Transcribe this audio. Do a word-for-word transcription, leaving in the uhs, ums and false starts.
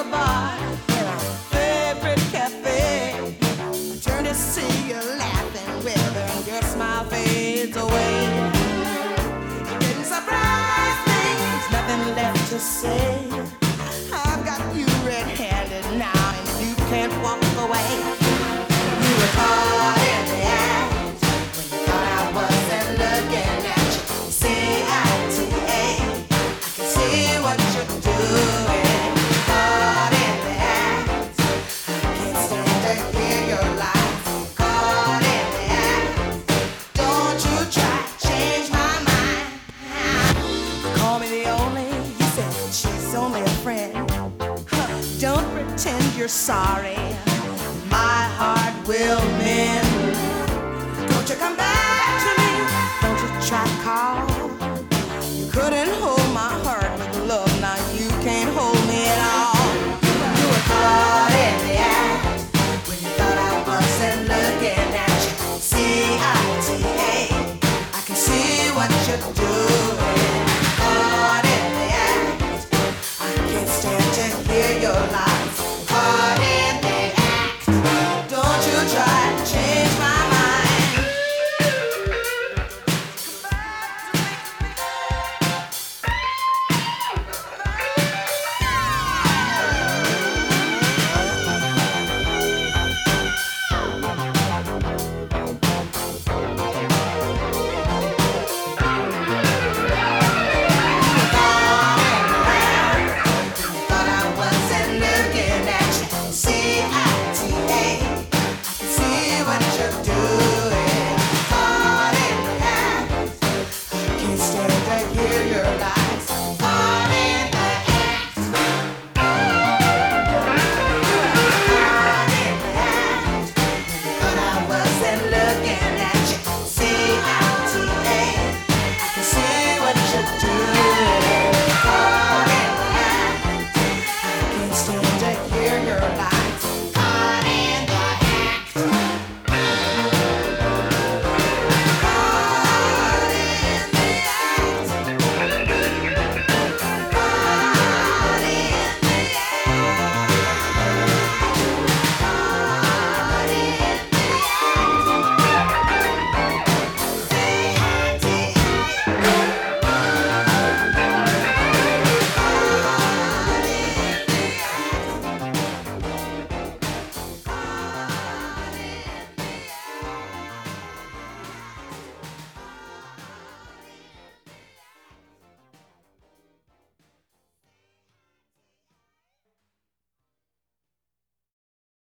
bar, in our favorite cafe. Turn to see you laughing with her, and your smile fades away. It didn't surprise me, there's nothing left to say. I've got you red-handed now, and you can't walk away. You were caught in the act when you thought I wasn't looking at you. See eye to eye, I can see what you're doing. Caught in the act, I can't stand to hear your lies. Caught in the act, don't you try to change my mind. Call me the only, you said she's only a friend. Huh, don't pretend you're sorry, my heart will mend. Don't you come back.